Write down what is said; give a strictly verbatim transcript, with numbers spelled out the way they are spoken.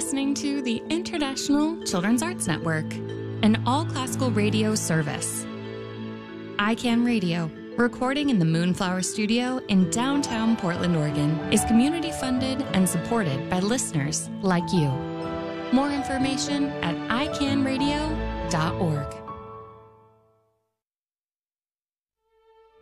listening to the International Children's Arts Network, an all-classical radio service. I CAN Radio, recording in the Moonflower Studio in downtown Portland, Oregon, is community-funded and supported by listeners like you. More information at i can radio dot org.